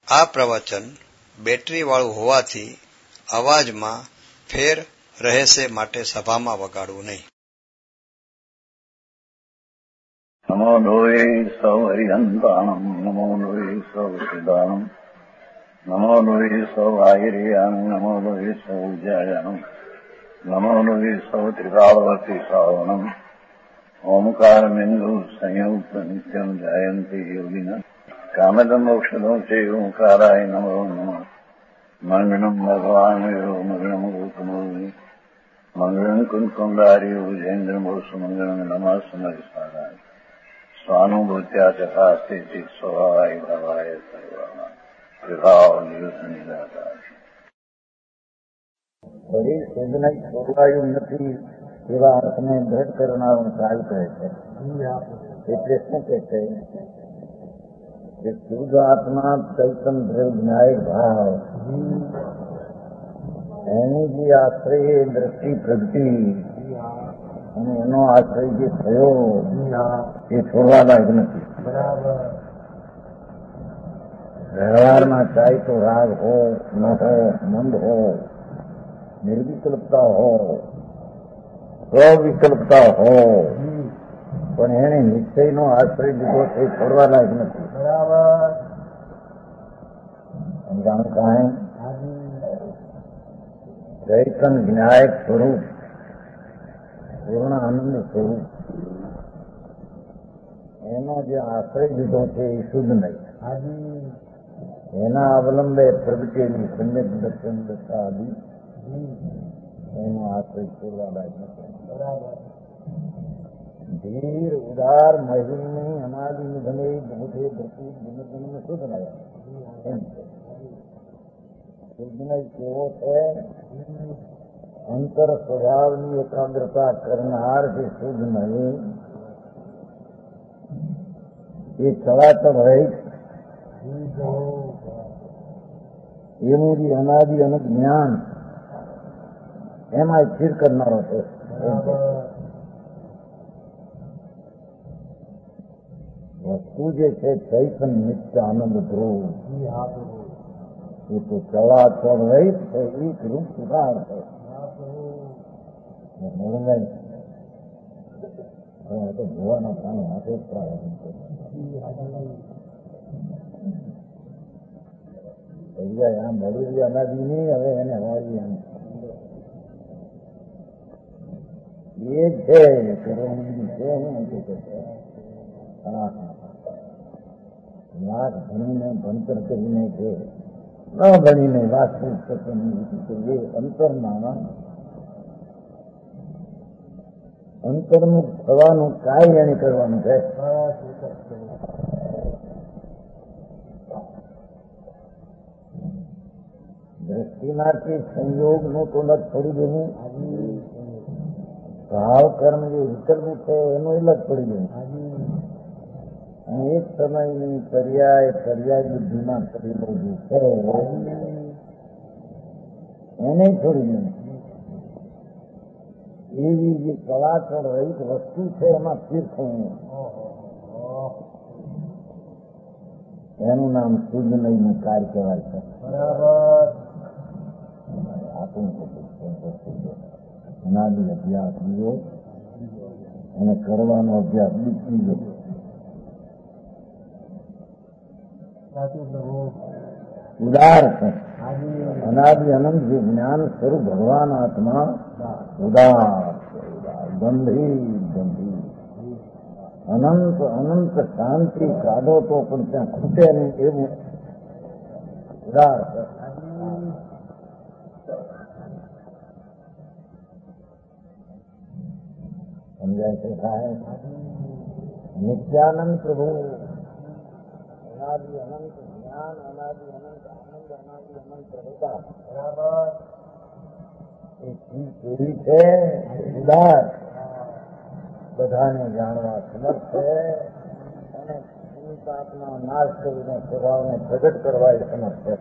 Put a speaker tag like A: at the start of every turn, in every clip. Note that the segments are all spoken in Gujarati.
A: આ પ્રવચન બેટરીવાળું હોવાથી અવાજમાં ફેર રહેશે માટે સભામાં વગાડવું નહીં.
B: નમો લોહે સૌ હરિહંતાણમ નમો લોહે સૌ સિદ્ધાણમ નમો લોહે સૌ આહિર્યાન નમો લોહે સૌ જયાનમ નમો લોહે સૌ ત્રિકાળવતી શ્રાવણમ ઓમકાર બિંદુ સંયુક્ત નિત્યમ જાયંતી યોગિના કામદમ ઔષધો છે ઓંકારાય નમો નમઃ મંગળમ ભગવાન મંગળમ ગોતમોહિ મંગળમ કુંકુંડારી ભુજેન્દ્રમોસુ મંગળમ નમઃ સમયસારાય स्वानुभूत्या चकास्ते चित स्वभावाय भवाय सर्वमा विभाव निदाता
C: શરીર શોધને છોડવાયું નથી એવા અર્થને દ્રઢ કરનારું કાલ કહે છે. એટલે શું કહે છે કે શુદ્ધ આત્મા ચૈતન દ્રવ્ય વિનાયક ભાવ એની જે આશ્રય દ્રષ્ટિ પ્રગતિ અને એનો આશ્રય જે થયો એ છોડવા લાયક નથી. વ્યવહારમાં ચાહે તો રાગ હો ન હો મંદ હો નિર્વિકલ્પતા હો સ્વવિકલ્પતા હો પણ એને નિશ્ચયનો આશ્રય લીધો એ છોડવા લાયક નથી. સમજાણું કાંઈ ચૈતન વિનાયક સ્વરૂપ પૂર્ણ આનંદ સ્વરૂપ એનો જે આશ્રય લીધો છે એ શુદ્ધ નહીં. એના અવલંબે પ્રગટેલી સમ્યક દર્શન દશા આદિ એનો આશ્રય છોડવા લાયક નથી. ધીર ઉદાર મહિમની અનાદિ નિધને બુધે ધરતી દિનદિન શુદ્ધ નયા એમ છે. શુદ્ધ નહીં કેવો છે? અંતર સ્વભાવની એકાગ્રતા કરનાર જે શુદ્ધ નહીં એ ચળાચળ રહિત એનું જે અનાદિ અનંત જ્ઞાન એમાં સ્થિર કરનારો છે. વસ્તુ જે છે ચૈતન નિત્ય આનંદ ધ્રુવ એ તો ચળાચળ રહિત છે. એક રૂપ સુધાર છે. તો જોવાના પ્રાણી હાથે આમ બળી અનાદિ નહીં. હવે એને હવાવી આમ એ છે કરવાની છે. હા લાખ ભણીને ભણતર કરીને છે ન ભણીને વાસ્તવિક સત્યની એ અંતરમાં અંતર્મુખ થવાનું કાંઈ એને કરવાનું છે. દ્રષ્ટિમાંથી સંયોગનું તો લગ પડી ગયું. ભાવ કર્મ જે વિકલ્પ છે એનું લગ પડી ગયું. અને એક સમયની પર્યાય બુદ્ધિમાં કરેલું જે છે એને છોડી ગયું. એવી જે કલાચળ રહિત વસ્તુ છે એમાં સ્થિર થયું એનું નામ શુદ્ધ નહીંનું કાર્ય કહેવાય છે. અનાદિ અભ્યાસ બીજો અને કરવાનો અભ્યાસ બીજો. ઉદાર છે અનાદિ અનંત જે જ્ઞાન સ્વરૂપ ભગવાન આત્મા ઉદાર ગંભીર અનંત અનંત શાંતિ કાઢો તો પણ ત્યાં ખૂટે નહીં એવું ઉદાર સમજાય છે. થાય નિત્યાનંદ પ્રભુ અનાદિ અનંત જ્ઞાન અનાદિ અનંત આનંદ અનાદિ અનંત પ્રભુતા બરાબર એ કેવી છે? ઉદાર બધાને જાણવા સમર્થ છે અને પાપનો નાશ કરીને સ્વભાવને પ્રગટ કરવા એ સમર્થ છે.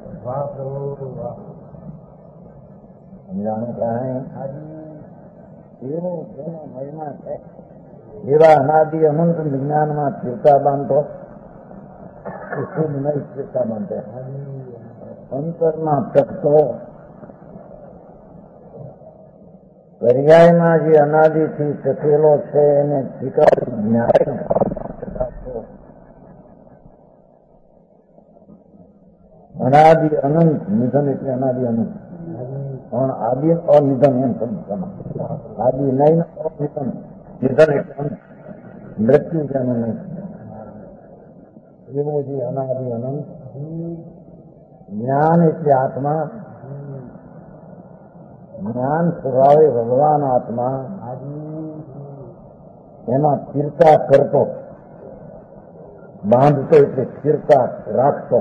C: સમજાણું કાંઈ એવું એનો મહિમા છે. એવા અનાદિ અનંત વિજ્ઞાનમાં ચિરતા બાંધો શુદ્ધ નહીં સ્થિરતા માટે અંતરના તત્વો પર્યાયમાં જે અનાદિથી ટકેલો છે એને સ્વીકારી ન્યાય અનાદિ અનંત નિધન એટલે અનાદિ અનંત પણ આદિ અનિધન એમ સમજતા આદિ નહીં અનિધન નિધન એટલે મૃત્યુ જેનું નહીં એવો જે અનાદિ અનંત જ્ઞાન એટલે આત્મા જ્ઞાન સ્વભાવે ભગવાન આત્મા એમાં સ્થિરતા કરતો બાંધતો એટલે સ્થિરતા રાખતો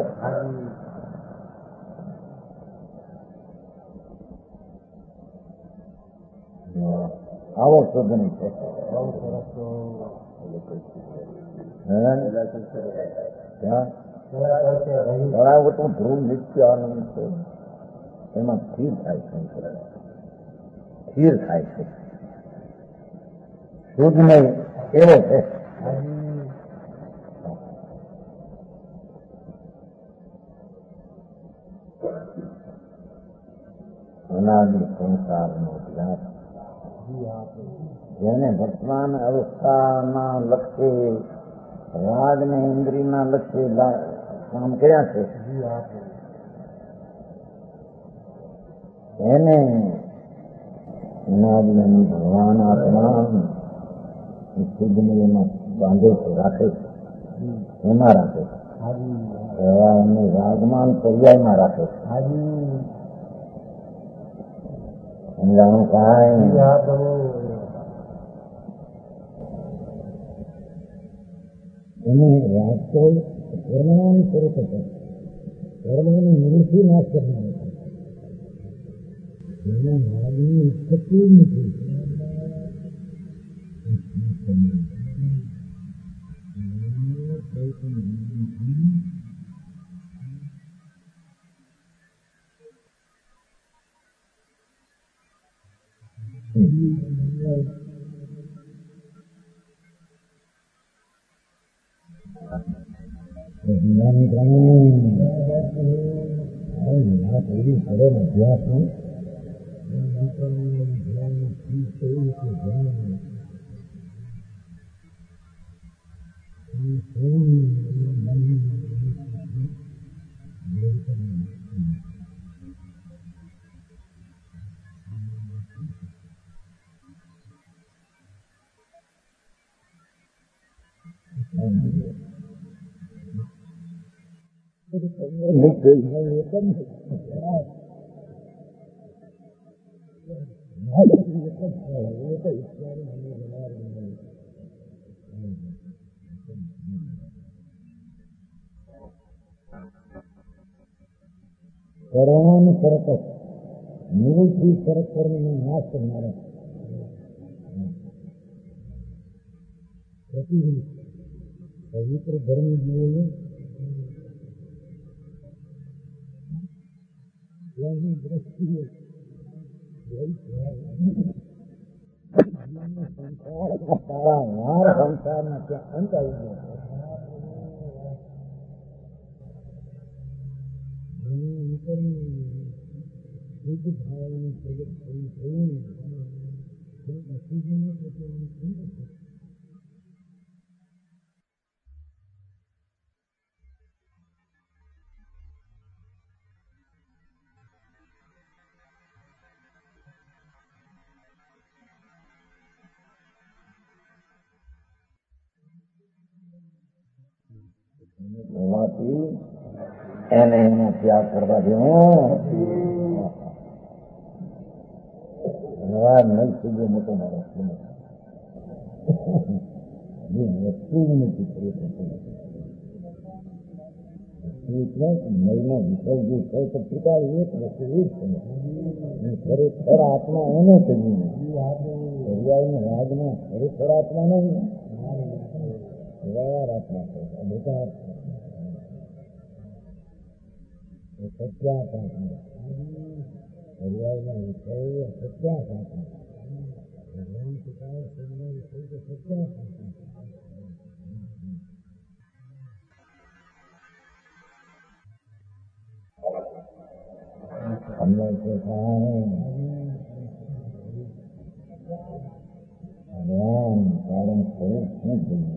C: આવો શોધની છે બરાબર તો ધ્રુવ નિત્ય આનંદ છે એમાં સ્થિર થાય છે સ્થિર થાય છે શુદ્ધ નહીં એવો છે અનાદિ સંસારનો અભ્યાસ જેને વર્તમાન અવસ્થાના લક્ષ્ય રાગ ને ઇન્દ્રિયના લક્ષ્ય કામ કર્યા છે એને અનાદિની ભગવાન આત્મા શુદ્ધને એમાં બાંધે છે રાખે છે એમાં રાખે છે એમને રાગમાન પર્યાયમાં રાખે છે સમજાણું કાંઈ એને વાસ્તવ ધર્મની સ્વરૂપ છે ધર્મની નિવૃત્તિ નાશ કરનાર જેને માર્ગની ઉત્પત્તિ નથી અભ્યાસ સર્વાન સરત નિવૃત્તિ સરત કરીને નાશ કરનારા પવિત્ર ધર્મ જીવોને એની દ્રષ્ટિએ સારા વાર સંસારના ત્યાં અંત આવી ગયો શુદ્ધ ભાવનું પ્રગટ થયું હોવાથી એને એનો ત્યાગ કરવા દેવો નહીં સુધી મોટો મારો મહિનો વિષય જે છે તો પિતા એક વસ્તુ એ જ છે ખરેખર આત્મા એને કહીએ પર્યાયને રાજમાં ખરેખર આત્મા નહીં વ્યવહાર આત્મા છે મોટા સત્યાસ આત્મા પર્યાયના વિષય સત્યાસ આત્મા ભગવાન પિતા સત્યાસ આત્મા સમજાય છે ભગવાન કારણ સ્વરૂપ શું થયું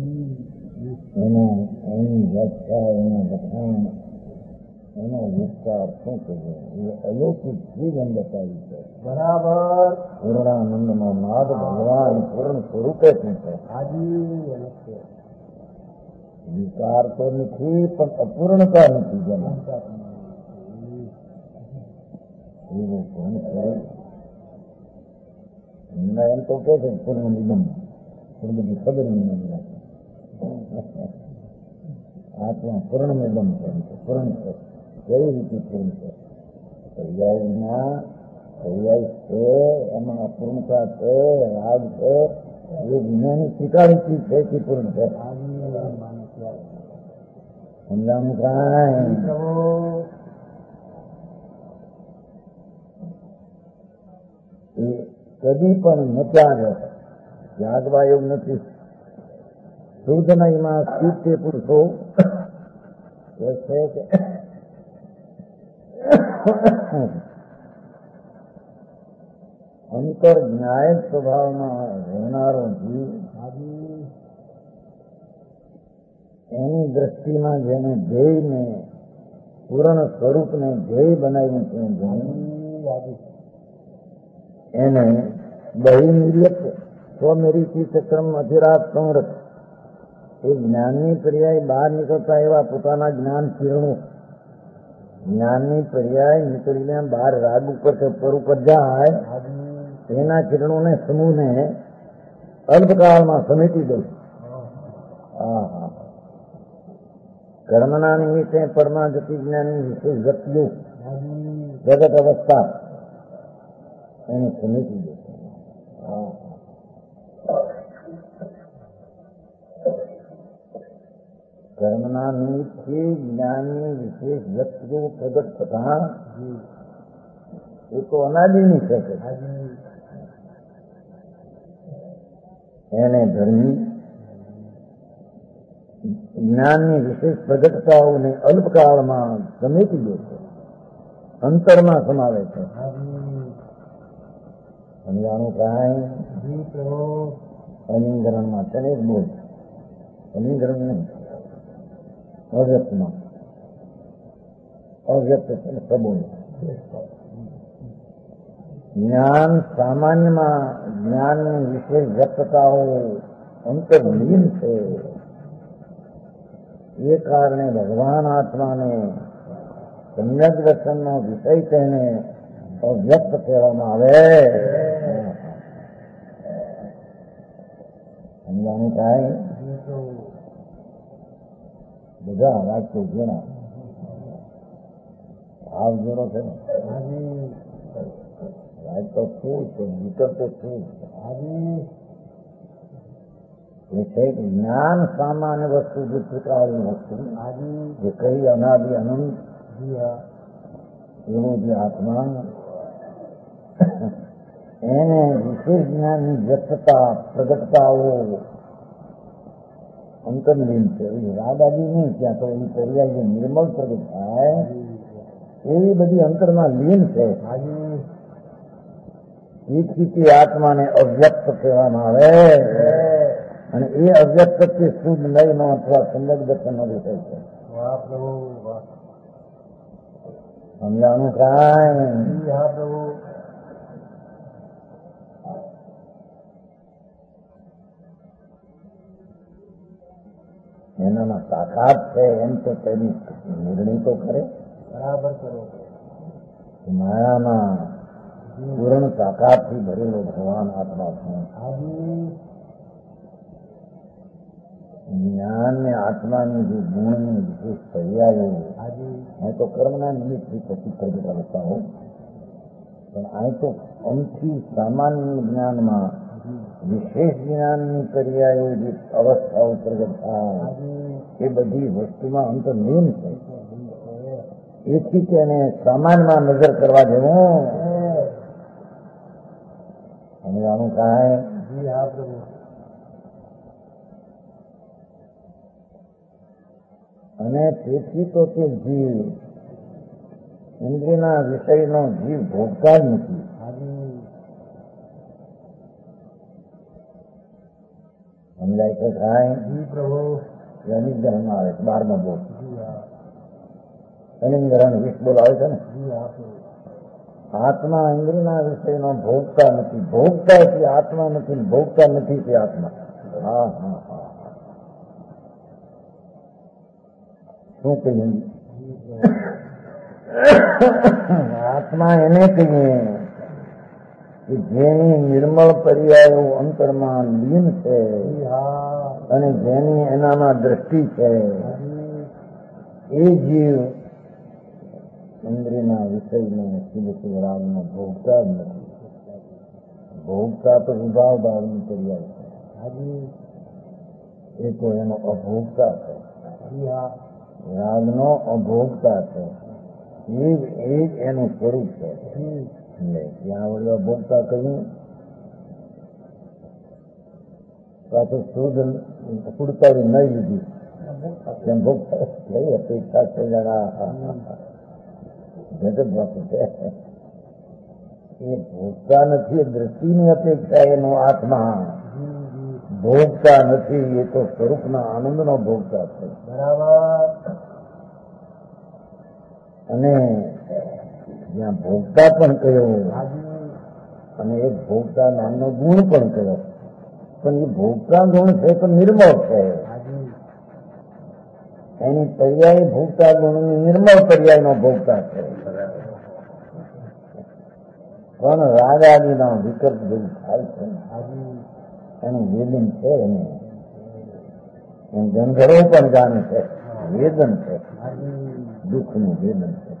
C: એની વ્યાખ્યા એના લખાણ એનો વિસ્તાર શું થયો એ અલૌકિક શ્રીગંધ બતાવી છે બરાબર પૂર્ણાનંદમાં નાદ ભગવાન પૂર્ણ સ્વરૂપે શું છે વિકાર તો નથી પણ અપૂર્ણતા નથી જેમાં એવું પૂર્ણ સ્વરૂપ એમ તો કે છે પૂર્ણ નિગમ પૂર્ણ બધી ખબર નહીં રાખે આત્મા પૂર્ણ નિગમ છે પૂર્ણ છે કેવી રીતે પૂર્ણ છે પર્યાયના પર્યાય છે એમાં અપૂર્ણતા છે રાગ છે એ વિજ્ઞાની સ્વીકારી ચીજ છે કે પૂર્ણ છે સમજાણું કાંઈ એ કદી પણ નચાર જાગવા એવું નથી શુદ્ધનયમાં સ્થિત પુરુષો કે છે કે અંતર જ્ઞાયક સ્વભાવમાં રહેનારો જીવ એની દ્રષ્ટિમાં જેને ધ્યેયને પૂર્ણ સ્વરૂપને ધ્યેય બનાવ્યું છે એને બહિર્નિર્યત સ્વનિરીથી ચક્રમ અધિરાત સંરત એ જ્ઞાનની પર્યાય બહાર નીકળતા એવા પોતાના જ્ઞાન કિરણો જ્ઞાનની પર્યાય નીકળીને બહાર રાગ ઉપર કે ઉપર જાય એના કિરણોને સમૂહને અલ્પકાળમાં સમેટી દઉં કર્મના નિમિત્તે પરમા ગતિ જ્ઞાનની વિશેષ ગતિઓ જગત અવસ્થા એને સમેટી દે કર્મના નિમિત્તથી જ્ઞાનની વિશેષ વ્યક્તિઓ પ્રગટ થતા એ તો અનાદિની છે એને ધર્મી જ્ઞાનની વિશેષ પ્રગટતાઓને અલ્પકાળમાં સમેટી દે છે અંતરમાં સમાવે છે સમજાણું કાંઈ અલિંગરણમાં તને જ બોલ અલિંગરણ નહીં અવ્યક્તમાં અવ્યક્ત સબોલ જ્ઞાન સામાન્યમાં જ્ઞાનની વિશેષ વ્યક્તતાઓ અંતર્લીન છે એ કારણે ભગવાન આત્માને સમ્યક દર્શનનો વિષય તેને અવ્યક્ત કહેવામાં આવે સમજાણું કાંઈ બધા વાક્યો જણા ભાવ જોડો છે ને રાજ તો શું છે વિકલ્પ તો શું એ છે કે જ્ઞાન સામાન્ય વસ્તુ જે પ્રકારની વસ્તુ જે કઈ અનાદિ અનંત એવો જે આત્મા એને વિશેષ જ્ઞાનની વ્યક્તતા પ્રગટતાઓ અંતર્લીન છે રાદાદી નહીં ત્યાં તો એની પર્યાય જે નિર્મળ પ્રગટ થાય એવી બધી અંતરમાં લીન છે એ આત્માને અવ્યક્ત કહેવામાં આવે અને એ અવ્યક્ત શુદ્ધ નયનો અથવા સમ્યક દર્શનનો વિષય છે સમજાણું કાંઈ એનામાં તાકાત છે એમ તો તેની નિર્ણય તો કરે બરાબર કરો માયામાં પૂર્ણ તાકાતથી ભરેલો ભગવાન આત્મા છે જ્ઞાન ને આત્માની જે ગુણની વિશેષ પર્યાયો અહીં તો કર્મના નિમિત્તથી પછી પ્રગટ આવતા હોય પણ અહીં તો અમથી સામાન્ય જ્ઞાનમાં વિશેષ જ્ઞાનની પર્યાયો જે અવસ્થાઓ પ્રગટ થાય એ બધી વસ્તુમાં અંતર્લીન છે એથી તેને સામાનમાં નજર કરવા જેવું સમજાણું કાંઈ અને તેથી તો તે જીવ ઇન્દ્રિયના વિષયનો જીવ ભોગતા જ નથી. સમજાય છે થાય પ્રભુ અનિગ્રહણ આવે છે 12મો બોલ. અનિગ્રહણ 20 બોલ આવે છે ને. આત્મા ઇન્દ્રિયના વિષયનો ભોગતા નથી. ભોગતા એટલે આત્મા નથી, ભોગતા નથી તે આત્મા. હા હા હા. શું કહીએ? આત્મા એને કહીએ કે જેની નિર્મળ પર્યાયો અંતરમાં લીન છે અને જેની એનામાં દ્રષ્ટિ છે એ જીવ ઇન્દ્રિયના વિષયને શુભ રાગનો ભોગતા જ નથી. ભોગતા તો વિભાવ ભાવની પર્યાય છે, એ તો એનો અભોગતા છે. રાગનો અભોગતા છે, એ જ એનું સ્વરૂપ છે. ત્યાં વળી અભોગતા કહ્યું પાછું શુદ્ધ સુડતાવી નહીં લીધી તેમ ભોગતા લઈ અપેક્ષા છે જરા જગત બાપુ છે. એ ભોગતા નથી, એ દ્રષ્ટિની અપેક્ષા એનો આત્મા ભોગતા નથી. એ તો સ્વરૂપના આનંદનો ભોગતા છે. બરાબર. અને જ્યાં ભોગતા પણ કયો અને એક ભોગતા નામનો ગુણ પણ કયો, પણ એ ભોગતા ગુણ છે તો નિર્મળ છે. એની પર્યાય ભોગતા ગુણની નિર્મળ પર્યાયનો ભોગતા છે. પણ રાગ આદિના વિકલ્પ જેવું થાય છે એનું વેદન છે. એને ગંધર્વો પણ જાણે છે, વેદન છે, દુઃખનું વેદન છે.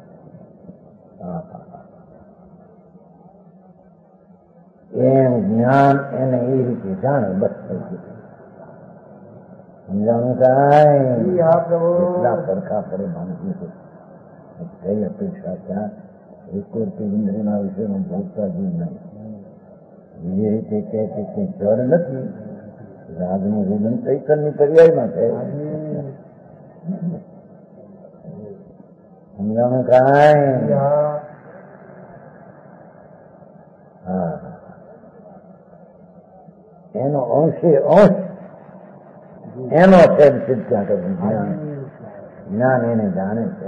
C: એમ જ્ઞાન એને એ રીતે જાણે બસ થઈ ગયું. સમજાણું કાંઈ એટલા પડખા પડે માનવી કઈ અપેક્ષા ત્યાં એક ઇન્દ્રિયના વિષયનો ભોગતા જીવ નહીં. બીજી રીતે કહે છે કે જળ નથી, રાગનું વેદન ચૈતન્ય પર્યાયમાં છે. સમજાણું કાંઈ? હા, એનો અંશે અંશ એનો છે સિદ્ધ ક્યાં કરવું. જ્ઞાન એને જાણે છે.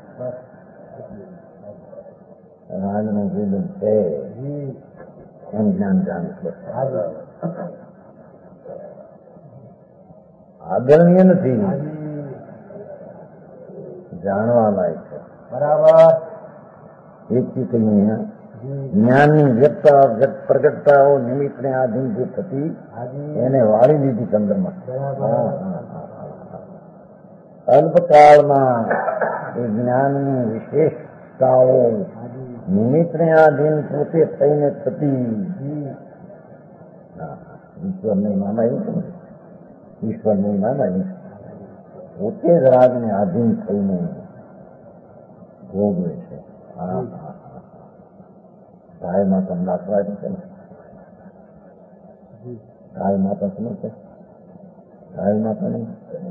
C: રાગનું વેદન છે એમ જ્ઞાન જાણે છે. આદરણીય નથી, જાણવા લાયક છે. બરાબર. એકથી કહીએ જ્ઞાનની પ્રગટતાઓ નિમિત્તને આધીન જે થતી એને વાળી લીધી ચંદ્રમાં. અલ્પકાળમાં એ જ્ઞાનની વિશેષતાઓ નિમિત્તને આધીન પોતે થઈને થતી. ઈશ્વરનું નામ આવ્યું છે, ઈશ્વરનું નામ આવ્યું પોતે જ રાગને આધીન થઈને ભોગવે છે. ગાય માતા નાખવા છે ને, ગાય માતા શું છે? ગાય માતા નહીં,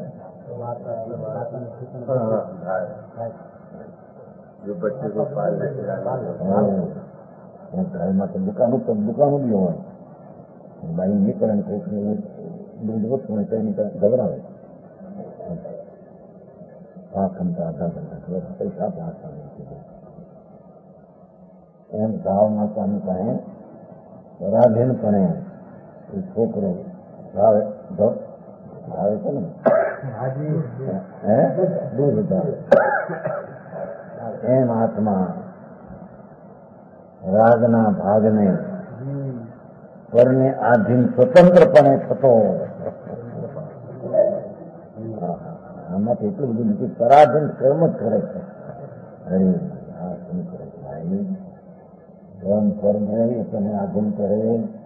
C: ગાય માતા દુકાનો બી હોય. બાઈ નીકળે ને કોઈકને દૂધ ઓછું હોય તો એની ગભરાવે. આ ઘંટા આધા ઘંટા પૈસા આપતા એમ ભાવ માતાની પાસે પરાધીનપણે એ છોકરો ભાવે છે ને દૂધ ભાવે. એમ આત્મા રાગના ભાગને પરને આધીન સ્વતંત્રપણે થતો. આમાંથી એટલું બધું નથી, પરાધીન કર્મ જ કરે છે. હરે આ શું કરે છે? કર્મ પર મેળવી તમે આધીન કરે.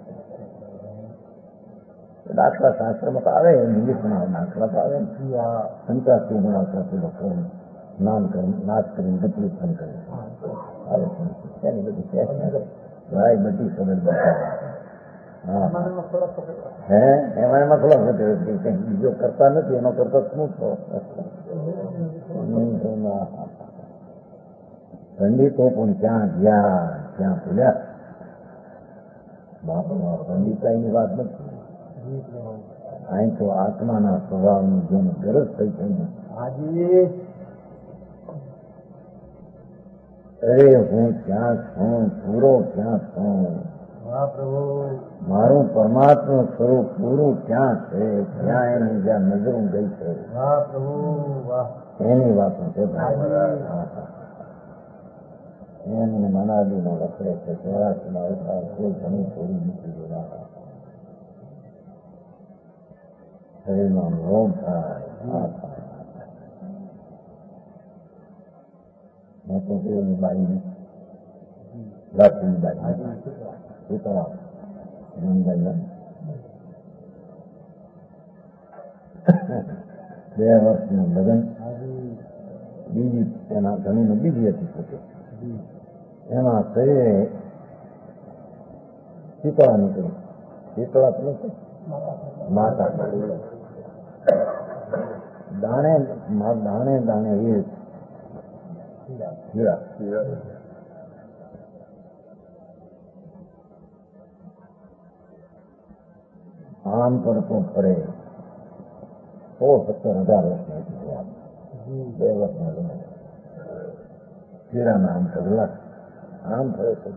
C: દાખલા શાસ્ત્રમાં તો આવે, ઇંગ્લિશમાં દાખલા તો આવે ને. સંતાસી ગુણાચાથી લોકો નામ કરી નાશ કરીને ગતિ ઉત્પન્ન કરે આવે છે. બધી ભાઈ બધી ખબર હે એમાં થોડા બીજો કરતા નથી, એનો કરતા શું છો? પંડિતો પણ ક્યાં ગયા ક્યાં ભૂલ્યા. બાપમાં પંડિતાઈની વાત નથી. અહીં તો આત્માના સ્વભાવની જેની ગરજ થઈ છે. અરે હું ક્યાં છું, પૂરો ક્યાં છું, મારું પરમાત્મા સ્વરૂપ પૂરું ક્યાં છે, ક્યાં એની જ્યાં નજરું ગઈ છે એની વાતો છે. એમને મનાદીનો લખડે છે. ચોરાસીના અવતાર કોઈ ઘણી થોડી મૂકી દેવા. શરીરમાં રોગ થાય. મેં તો કેવની બાઈ લાઠીની બાઈ ઉતરા નંદન 2 વર્ષનું લગ્ન. બીજી એના ધણીનું બીજી હતી પોતે. એમાં શરીરે શીતળા નીકળી. શીતળા એટલે માતા દાણે દાણે દાણે એ આમ કરતો ફરે 17,000 વર્ષની હતી. 2 વર્ષના લગ્ન. હીરાના આમ ઢગલા આમ ફરે છે.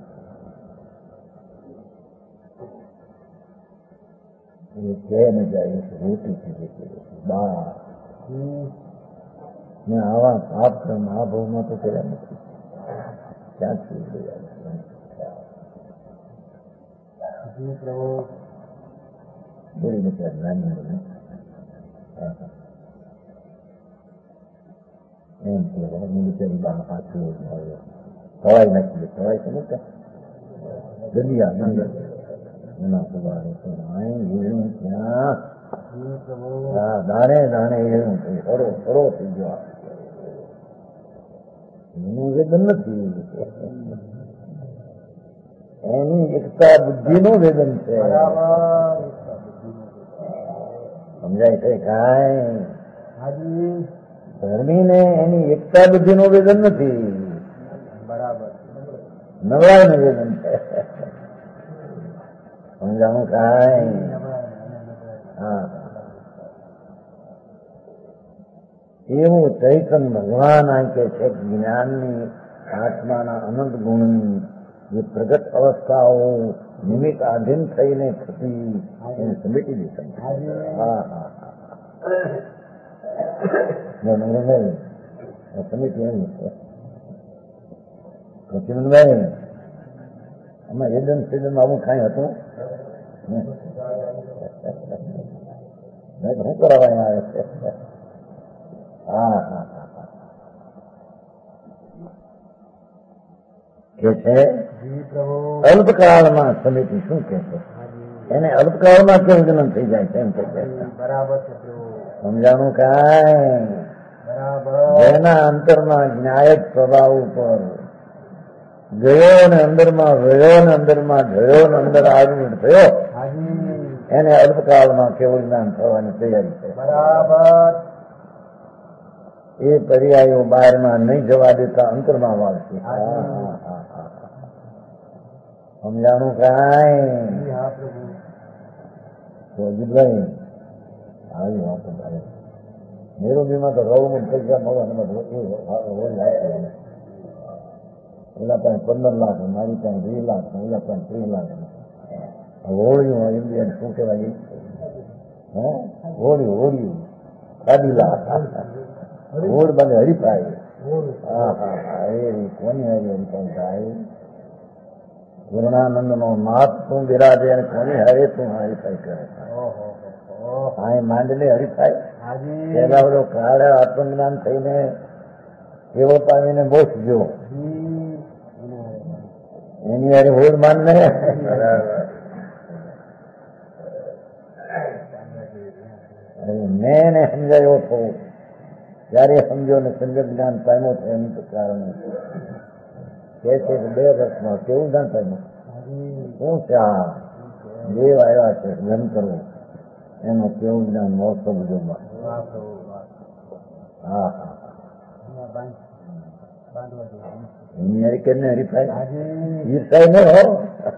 C: કહે ને જાય રોટી કીધી બા મેં આવા પાપ આ ભાવમાં તો કર્યા નથી. ક્યાંથી બોલી નથી નાની એમ બિચારી બા પાછું તળાઈ નાખી. તળાઈ તો નથી દરિયા એના સુધારે ત્યાં દાણે દાણે એવું થયું. હરો થઈ ગયો. એનું વેદન નથી, એની એકતા બુદ્ધિનું વેદન છે. સમજાય છે કાંઈ? ધર્મીને એની એકતા બુદ્ધિનું વેદન નથી, નવરાયનું વેદન છે. સમજાણું કાંઈ? હા, એવું ચૈતન ભગવાન આ કે છે જ્ઞાનની આત્માના અનંત ગુણની જે પ્રગટ અવસ્થાઓ નિમિત્ત આધીન થઈને થતી એને સમેટી દેશે. હા હા સમિતિ એમ છે. ચિમનભાઈ આમાં એદન સેદન આવું કાંઈ હતું શું કરાવવા આવે છે? હા હા કે છે અલ્પકાળમાં સમિતિ શું કે છે એને અલ્પકાળમાં કેમ જન્મ થઈ જાય છે એમ કે છે. બરાબર છે. સમજાણું કાંઈ? જેના અંતરમાં જ્ઞાયક સ્વભાવ ઉપર ગયો ને અંદરમાં રહ્યો ને અંદરમાં ગયો ને અંદર આગળ થયો એને અલ્પકાળમાં કેવું જ્ઞાન થવાની તૈયારી છે. બરાબર. એ પર્યાયો બહારમાં નહીં જવા દેતા અંતરમાં વાળશે. સમજાણું કાંઈ? અજીતભાઈ આવી વાતો થાય. મેરોબીમાં તો રવમું થઈ ગયા મળે એના પાસે 15 લાખ, મારી પાસે 2 લાખ, એના પાસે 3 લાખ. હોળીઓ ઇન્ડિયન શું કહેવાય? હોળીઓ કાબીલા હોળ બાદ હરીફાઈ. હા હા હા એ કોની હારી હરીફાઈ થાય? પૂર્ણાનંદ નો નાથ તું બિરાજે અને કોની હારે તું હરીફાઈ કરે? હા માંડલે હરીફાઈ. પેલા બધો કાળ આત્મજ્ઞાન થઈને એવો પામીને બોસજો એની હારે હોળ માન ને. મેં સમજાયો હતો જયારે સમજો ને સંજય જ્ઞાન પામ્યો છે એનું તો કારણ કે છે કે 2 વર્ષમાં કેવું જ્ઞાન પામ્યું? શું છે આ દેવ આવ્યા છે ધન કરવું એનું કેવું જ્ઞાન મહોત્સવ ઉજવવા. હા હા દુનિયા કેમને હરીફાય ઈર્ષાય ન હો.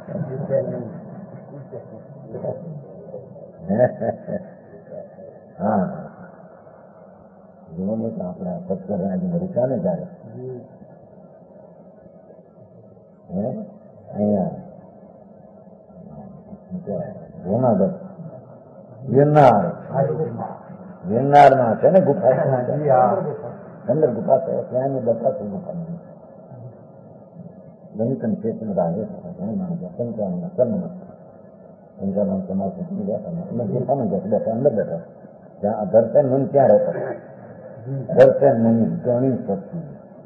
C: હા જુઓ ને કે આપણા સત્કરના હરીફા ને ત્યારે અહીંયા જુનાગઢ ગિરનારમાં છે ને ગુફા અંદર ગુફા છે ત્યાંની બતાતું ગુફા ગણિતન ચેતન રાહે સંચાલન સંચાલન સમાજ ગુફામાં બેઠા અંદર બેઠા ત્યાં દર્શન મુનિ ત્યાં રહેતા દર્શન મુનિ ઘણી શક્તિ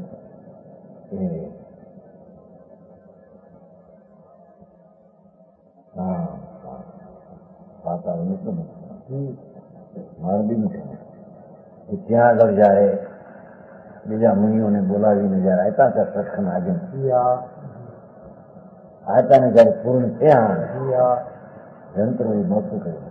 C: વાતાવરણ એટલું મારબીનું છે ત્યાં આગળ જયારે બીજા મુનિઓને બોલાવીને જયારે આપ્યા હતા સત્સંગ આજે આપ્યા ને જયારે પૂર્ણ થયા જંત્ર એ મોટું કર્યું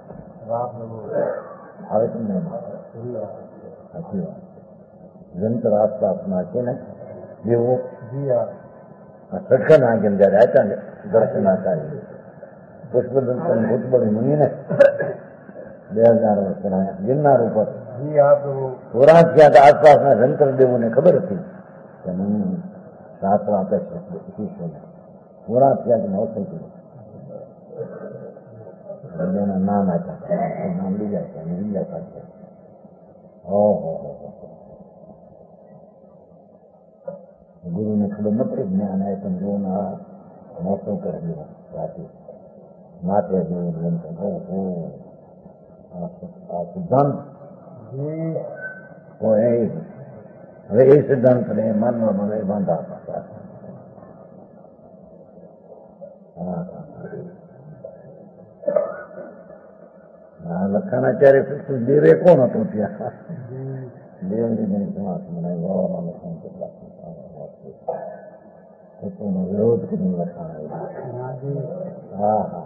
C: આવે તમને સાચી વાત જંત્ર આસપાસમાં છે ને જેવો સત્સંગ આજે જયારે આપ્યા ને દર્શન આચાર્ય પુષ્પદંતન ભૂતબળી મુનિને 2000 વર્ષ ગિરનાર ઉપર થોડા થયા આસપાસના શંકરદેવોને ખબર હતી કે મુનિ શાસ્ત્ર આપે છે શિષ્યોને થોડા થયા કે નવસો એના નામ આપ્યા નામ બીજા છે બીજા પાસે ઓહો ગુરુને ખબર ન પડી જ્ઞાન આવે પણ જોના મોટો કરી દીધો રાતે માથે જેવું આ સિદ્ધાંત હવે એ સિદ્ધાંત ને માનવા મને બાંધા લખાણાચાર્ય દેવે કોણ હતું ત્યાં દેવની સમાસ મને લખાણ કેટલા વિરોધ કરીને લખાણ હા હા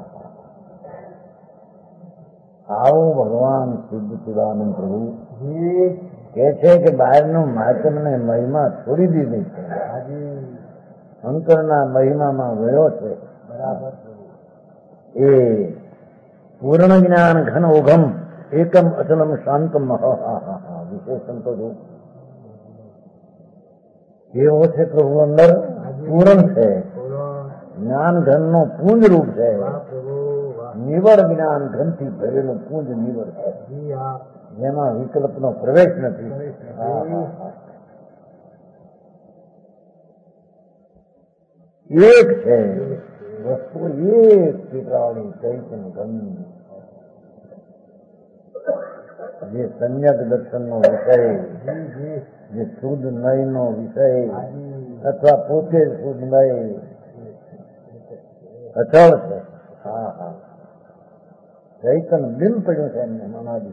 C: આવું ભગવાન સિદ્ધ ચિદાનંદ પ્રભુ કે છે કે બહારનું મહાત્મ ને મહિમા છોડી દીધી છે અંતરના મહિમામાં ગયો છે એ પૂર્ણ જ્ઞાન ઘન ઓઘમ એકમ અચલમ શાંતમ વિશેષણ તો જો એવો છે પ્રભુ અંદર પૂર્ણ છે જ્ઞાન ઘન નો પૂંજ રૂપ છે નિવડ જ્ઞાન ગ્રંથિ ભરેલું પૂંજ નિવડ છે જેમાં વિકલ્પનો પ્રવેશ નથી એક છે વસ્તુ એક ચિત્રાવણી ચૈતન ગંધ જે સંયક દર્શનનો વિષય જે શુદ્ધ નયનો વિષય અથવા પોતે શુદ્ધ નય અચળ છે હા હા ચૈતન બિંબ પડ્યું છે એમને મનાજી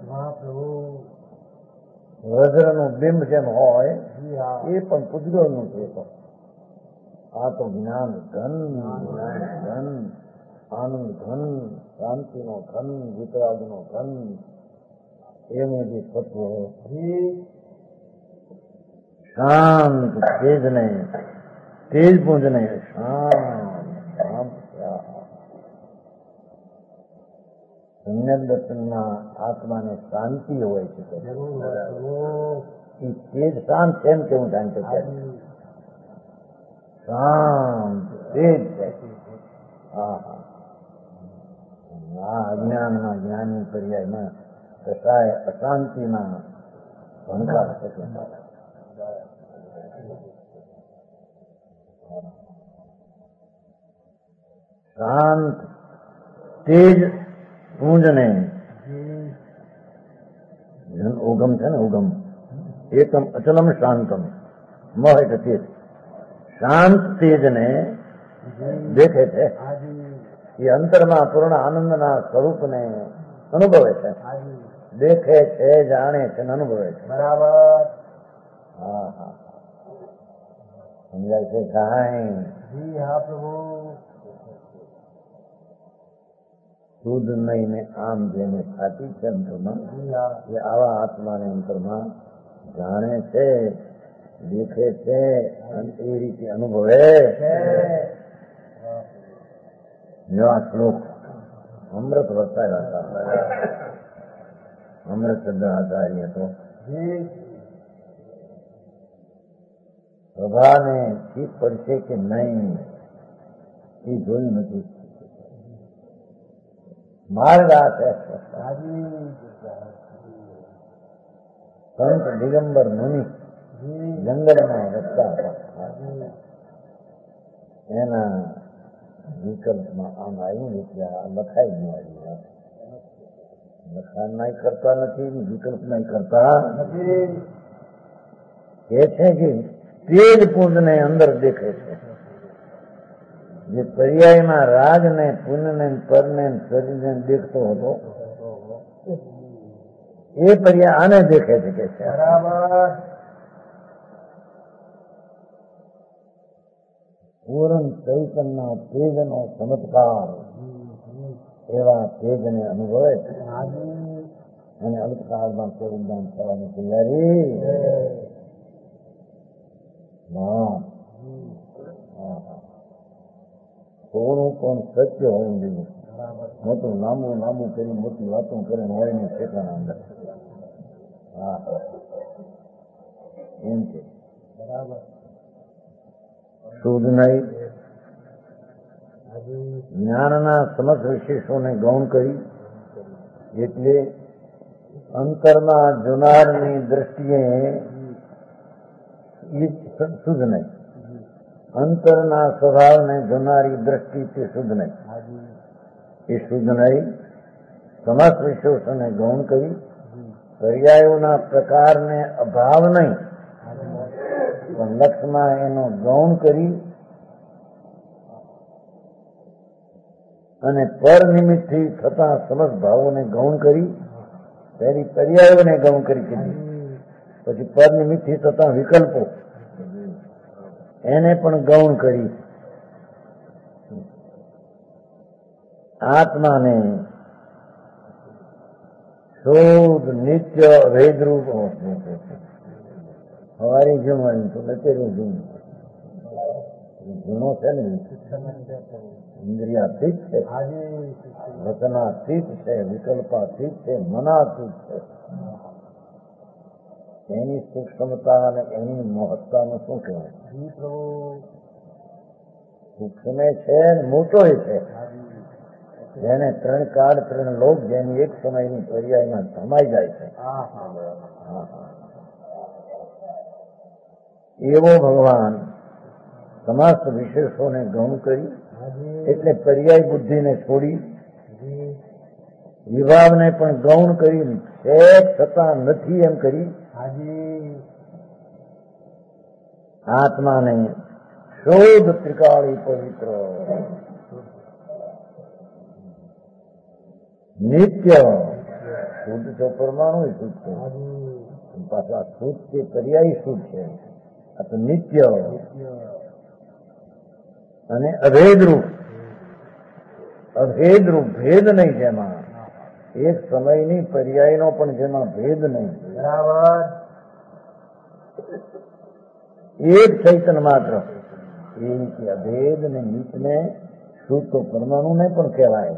C: વજ્રનું બિંબ જેમ હોય એ પણ પૂજગલનું છે આ તો જ્ઞાન ઘન ઘન આનંદ ઘન શાંતિનો ઘન વિતરાગનો ઘન એનું જે તત્વ શાંત તેજને તેજપુંજને શાંત સમ્યક દર્શનમાં આત્માને શાંતિ હોય છે એ તેજ શાંત છે એમ કેવું જાણતો છે શાંત તેજ છે હા હા અજ્ઞાનમાં જ્ઞાનની પર્યાયમાં કસાય અશાંતિના ભણકાર થશે શાંત તેજ પૂંજને ઉગમ છે ને ઉગમ એકમ અચલમ શાંતમ મહ એટલે તેજ શાંત તેજને દેખે છે એ અંતરમાં પૂર્ણ આનંદના સ્વરૂપને અનુભવે છે દેખે છે જાણે છે અનુભવે છે બરાબર હા હા સમજાય છે કાંઈ હા પ્રભુ શુદ્ધ નહીને આમ જેને ખાતી છે અંતરમાં એ આવા આત્માને અંતરમાં જાણે છે દેખે છે અને એ રીતે અનુભવે જો આ શ્લોક અમૃત વરસાવ્યા હતા. અમૃતચંદ્ર આચાર્ય તો સભાને ઠીક પડશે કે નહીં એ જોયું નથી. માર્ગ આ છે. સંત દિગંબર મુનિ જંગલમાં રસ્તા હતા. એના વિકલ્પમાં આમ આવ્યું એટલે લખાઈ ગયું. લખાણ નાય કરતા નથી, વિકલ્પ નાય કરતા નથી. એ છે કે તેજ પુંજને અંદર દેખે છે. જે પર્યાયમાં રાજને, પુણ્યને, પરને, શરીરને દેખતો હતો એ પર્યાય આને દેખે છે કે છે. બરાબર. પૂર્ણ ચૈતનના તેજનો ચમત્કાર એવા તેજને અનુભવે છે અને અલ્પકાળમાં પ્રબંધન થવાની તૈયારી. થોડું પણ સત્ય હોવું જોઈએ. મોટું લાંબુ કરી મોટી વાતો કરે હોય ને ઠેકાણા અંદર. એમ છે. બરાબર. શુદ્ધ નહીં. જ્ઞાનના સમસ્ત વિશેષોને ગૌણ કરી એટલે અંતરના જોનારની દ્રષ્ટિએ શુદ્ધ નહીં. અંતરના સ્વભાવને જોનારી દ્રષ્ટિથી શુદ્ધ નહીં. એ શુદ્ધ નહીં. સમસ્ત વિશેષોને ગૌણ કરી પર્યાયોના પ્રકારને અભાવ નહીં પણ લક્ષમાં એનો ગૌણ કરી અને પર નિમિત્તથી થતા સમસ્ત ભાવોને ગૌણ કરી. પહેલી પર્યાયોને ગૌણ કરી કીધી, પછી પર નિમિત્તથી થતા વિકલ્પો એને પણ ગૌણ કરી. આત્માને શુદ્ધ નિત્ય વેદરૂપ હવારી જમવાનું તો બચેલું જૂનું જૂનો છે ને. ઇન્દ્રિયાતીત છે, વચનાતીત છે, વિકલ્પાતીત છે, મનાતીત છે. એની સૂક્ષ્મતા અને એની મહત્તાનું શું કહેવાય? સૂક્ષ્મે છે મોટોય છે. જેને ત્રણ કાળ ત્રણ લોક જેની એક સમયની પર્યાયમાં સમાઈ જાય છે એવો ભગવાન સમસ્ત વિશેષોને ગૌણ કરી એટલે પર્યાય બુદ્ધિને છોડી વિભાવને પણ ગૌણ કરી છે છતાં નથી એમ કરી આત્માને શુદ્ધ ત્રિકાળી પવિત્ર નિત્ય શુદ્ધ છે. પરમાણુ શુદ્ધ છે, પાછા શુદ્ધ છે પર્યાય શુદ્ધ છે. આ તો નિત્ય અને અભેદરૂપ. અભેદરૂપ ભેદ નહીં જેમાં, એક સમયની પર્યાયનો પણ જેમાં ભેદ નહીં. બરાબર. એક ચૈતન માત્ર એ અભેદ ને નિત્યને શુદ્ધ તો પરમાણુ ને પણ કહેવાય.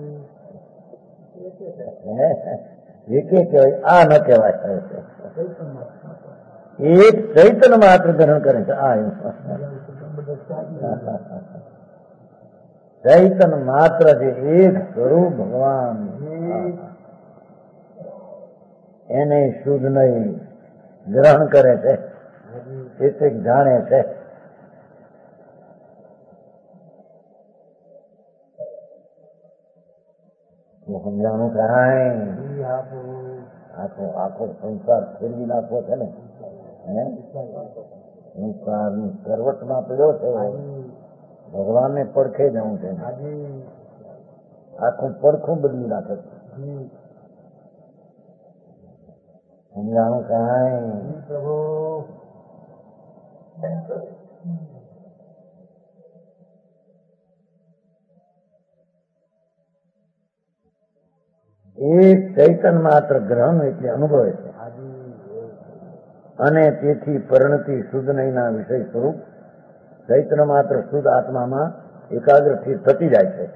C: એક કહેવાય, આ ન કહેવાય. એક ચૈતન માત્ર ગ્રહણ કરે છે. આ ચૈતન માત્ર છે, એક સ્વરૂપ ભગવાન એને શુદ્ધ નહીં ગ્રહણ કરે છે, એટલે જાણે છે. સમજાણું કાંઈ આખો સંસાર ફેરવી નાખવો છે ને. સંસારની કરવટમાં પડ્યો છે, ભગવાનને પડખે જવું છે. આખું પડખું બદલી નાખે છે. સમજાણું કાંઈ પ્રભુ. એક ચૈતન માત્ર ગ્રહણ એટલે અનુભવે છે. અને તેથી પરિણતિ શુદ્ધ નહીંના વિષય સ્વરૂપ ચૈતન્ય માત્ર શુદ્ધ આત્મામાં એકાગ્રથી થતી જાય છે.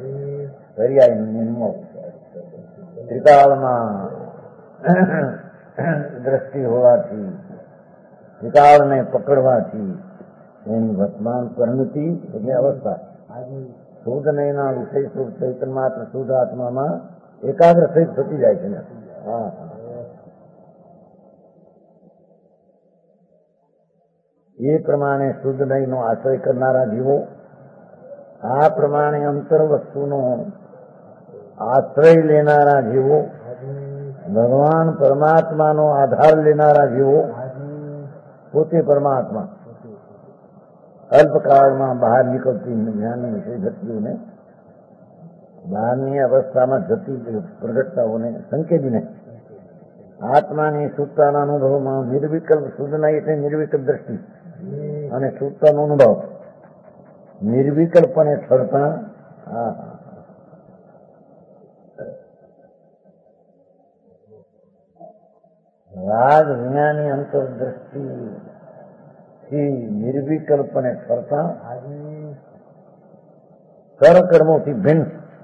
C: ત્રિકાળમાં દ્રષ્ટિ હોવાથી, ત્રિકાળને પકડવાથી એની વર્તમાન પરિણતિ એટલે અવસ્થા શુદ્ધ નહીંના વિષય સ્વરૂપ ચૈતન્ય માત્ર શુદ્ધ આત્મામાં એકાગ્ર સહિત થતી જાય છે. એ પ્રમાણે શુદ્ધ નહીંનો આશ્રય કરનારા જીવો આ પ્રમાણે અંતર વસ્તુનો આશ્રય લેનારા જીવો ભગવાન પરમાત્માનો આધાર લેનારા જીવો પોતે પરમાત્મા અલ્પકાળમાં બહાર નીકળતી જ્ઞાનની વિષય શક્તિઓને બહારની અવસ્થામાં જતી પ્રગટતાઓને સંકેતીને આત્માની શુદ્ધતાના અનુભવમાં નિર્વિકલ્પ શુદ્ધ નહીં એટલે નિર્વિકલ્પ દ્રષ્ટિ અને શુદ્ધતાનો અનુભવ નિર્વિકલ્પને છળતા રાગ વિજ્ઞાની અંતરદ્રષ્ટિથી નિર્વિકલ્પને છળતા કર્મોથી ભિન્ન,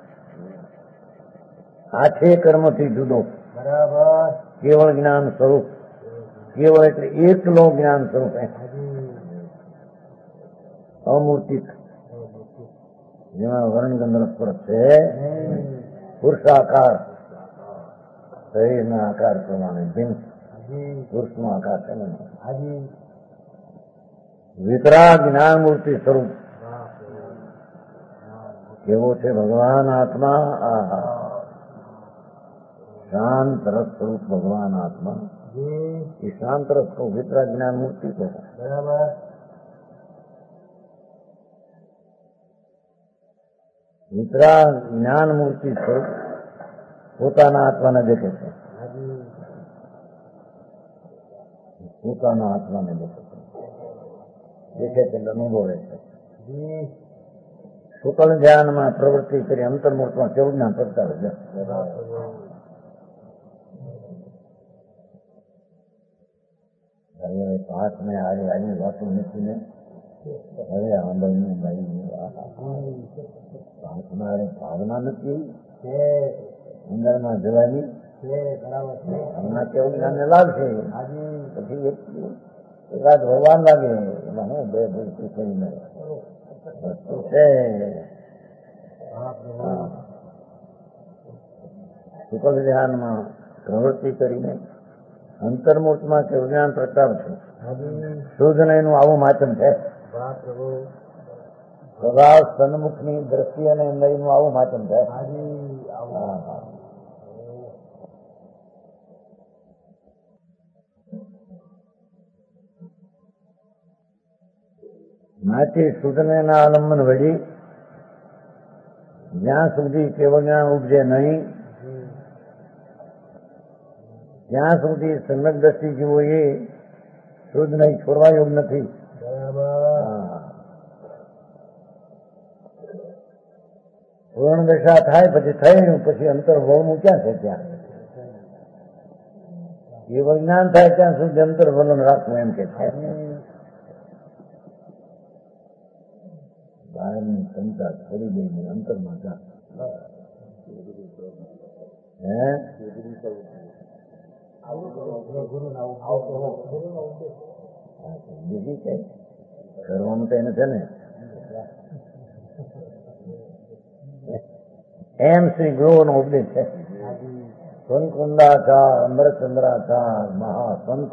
C: આઠે કર્મથી જુદો, બરાબર કેવળ જ્ઞાન સ્વરૂપ, કેવળ એટલે એકલો જ્ઞાન સ્વરૂપ, અમૂર્તિક, જેમાં વર્ણગંધર્વ સ્પર્શ છે, પુરુષાકાર શરીરના આકાર પ્રમાણે ભિન્ન પુરુષનો આકાર છે ને, વિતરાગ જ્ઞાન મૂર્તિ સ્વરૂપ કેવો છે ભગવાન આત્મા, શાંત રસ સ્વરૂપ ભગવાન આત્મા, એ શાંત રસ કો વિતરાગ જ્ઞાન મૂર્તિ છે. બરાબર વિતરાગ જ્ઞાન મૂર્તિ સ્વરૂપ પોતાના આત્માને દેખે છે, પોતાના આત્માને દેખે છે એટલે અનુભવે છે. શુકલ ધ્યાનમાં પ્રવૃત્તિ કરી અંતર્મુખમાં કેવું જ્ઞાન પ્રગટાવે છે. હવે પાઠ ને આની વાતો મૂકીને હવે આંબળની ભાઈ પાઠમાં ભાવના નથી અંદરમાં જવાની હમણાં કેવું જ્ઞાન લાગશે પછી એકાદ ભગવાન લાગે એમાં હું બે ભૂલથી કરીને વસ્તુ છે. શુકલ ધ્યાનમાં પ્રવૃત્તિ કરીને અંતર્મુખમાં કે જ્ઞાન પ્રગટાવે છે. શુદ્ધ નહીંનું આવું માચન છે. સ્વભાવ સન્મુખની દ્રષ્ટિ અને નહીંનું આવું માચન છે. માટે શુદ્ધના આલંબન વળી જ્યાં સુધી કેવળ જ્ઞાન ઉપજે નહીં ત્યાં સુધી સમ્યક દ્રષ્ટિ જેવો એ શુદ્ધ નહીં છોડવા યોગ નથી. પૂર્ણ દશા થાય પછી થઈ પછી અંતર વલનું ક્યાં છે? ત્યાં કેવળ જ્ઞાન થાય ત્યાં સુધી અંતર વલન રાખવું એમ કે છે. બહારની ક્ષમતા છોડી દઈને અંતરમાં જા બીજી કઈ કરવાનું તો એને છે ને. એમ શ્રી ગુરુનો ઉપદેશ છે. સંકુંદાચાર, અમરચંદ્રાચાર, મહાસંત,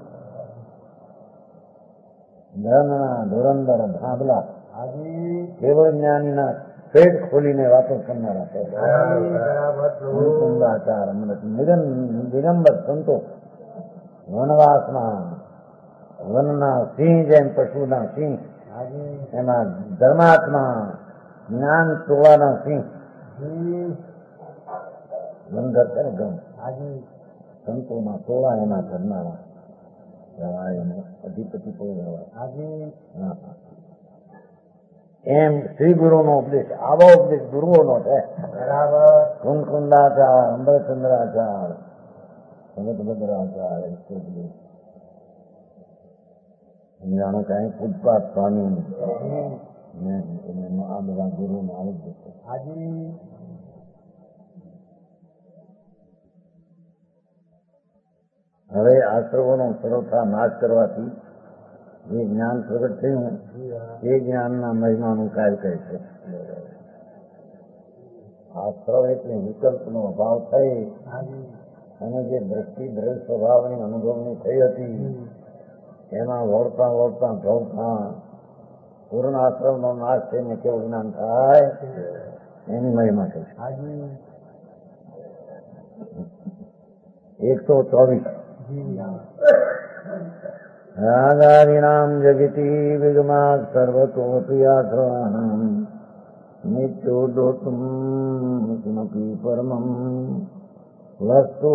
C: ધનના ધુરંધર ભાગલા કેવળ જ્ઞાનીના પેટ ખોલીને વાતો કરનારા છે. સંકુંદાચાર, દિગંબર સંતો વનવાસમાં વનના સિંહ જેમ પશુના સિંહ, એમાં ધર્માત્મા જ્ઞાન ટોળાના સિંહ લંગર છે ને ગમ સંતોના ટોળા એના કરનારા એને અધિપતિ પોળવા એમ શ્રી ગુરુનો ઉપદેશ આવો ઉપદેશ ગુરુઓનો છે. કુંકુંદાચાર, અંબરચંદ્રાચાર, ભગતભદ્રાચાર જાણે કઈ પૂજપાત સ્વામી આ બધા ગુરુ ને આવી જ જશે. હવે આશ્રમોનો સર્વથા નાશ કરવાથી જે જ્ઞાન પ્રગટ થયું એ જ્ઞાનના મહિમાનું કાર્ય કહે છે. આશ્રમ એટલે વિકલ્પનો અભાવ થઈ અને જે દ્રષ્ટિ દ્રવ્ય સ્વભાવની અનુભવની થઈ હતી એમાં વળતા વળતા ભવતા પૂર્ણ આશ્રમનો નાશ થઈને કેવું જ્ઞાન થાય એની મહિમા કહે છે. 124 રાગારીણામ જગતિ વિગમાત સર્વતોપી આશ્રમ નિત્યોદોતુમ કિમપી પરમમ વસ્તુ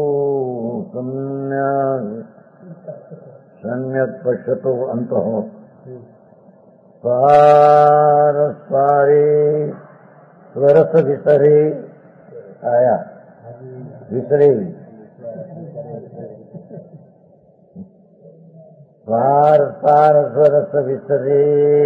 C: સમ્યક પશ્યતો અંતઃ સ્વારે સ્વરસ વિસરે આયા વિસરે વાર પાર સ્વરસ વિસરે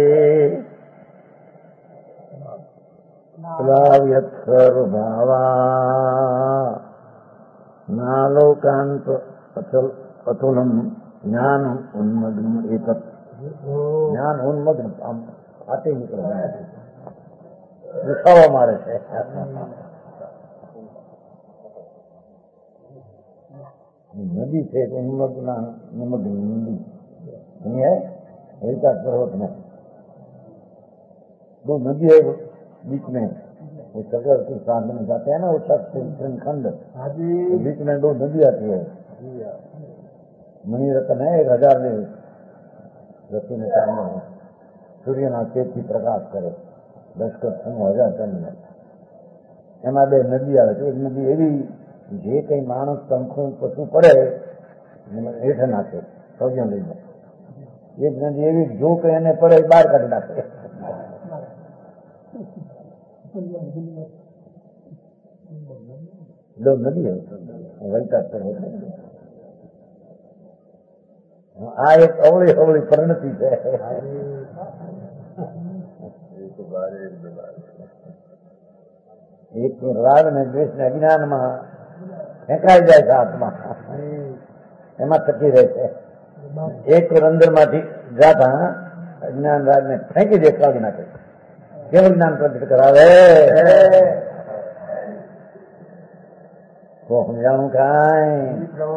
C: પ્લાવ્યત સર્વભાવા નાલોકાંત અતુલમ જ્ઞાન ઉન્મગ્ન એકત જ્ઞાન ઉન્મગ્ન આમ આતે નીકળે દુખાવા મારે છે. नदी से उन्मग्न निमग्न नदी नहीं है ऐसा पर्वत में दो नदी है बीच में वो सगर के साथ में जाते हैं ना वो खंड बीच में दो नदी आती है. मणिरत्न है 1000 ने रसी में काम सूर्य ना तेज प्रकाश करे 10 1000 टन એમાં 2 નદી આવે છે. એક નદી એવી જે કઈ માણસ પંખું પશુ પડે હેઠ નાખે સૌજન લઈને. એક નદી એવી જો કઈ એને પડે બહાર કાઢી નાખે. નદી વૈતા આ એક અવળી અવળી પરિણતિ છે. એક રાગ ને દ્વેષ ને અજ્ઞાનમાં ફેંકાઈ જાય છે આત્મા એમાં ટકી રહે છે. એક અંદર માંથી જાતા અજ્ઞાન રાગ ને ફેંકી દે કાઢી નાખે કેવું જ્ઞાન પ્રગટ કરાવે તો સમજાણું કાંઈ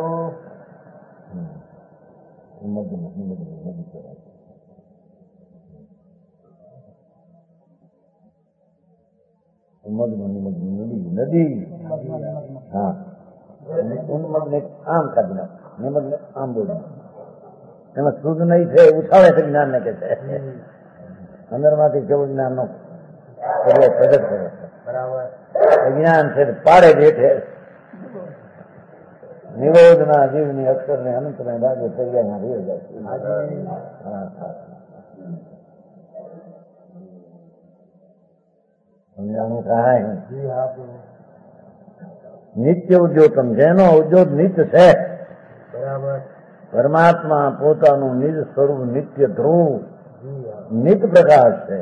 C: નદી હા ઉન્મગ્ન આમ કાઢી નાખ નિમગ્ન આમ બોલું એમાં શુદ્ધ નહીં છે ઉછાળે છે જ્ઞાન ને કે છે અંદર માંથી કેવું જ્ઞાન નો પ્રગટ કરે છે. જ્ઞાન છે પાડે બેઠે નિરોધના જીવની અક્ષર ને અનંત ને ભાગે સરિયામાં રહી જાય સમજાણું કાંઈ નિત્ય ઉદ્યોતમ જેનો ઉદ્યોગ નિત્ય છે પરમાત્મા પોતાનું નિજ સ્વરૂપ નિત્ય ધ્રુવ નિત્ય પ્રકાશ છે.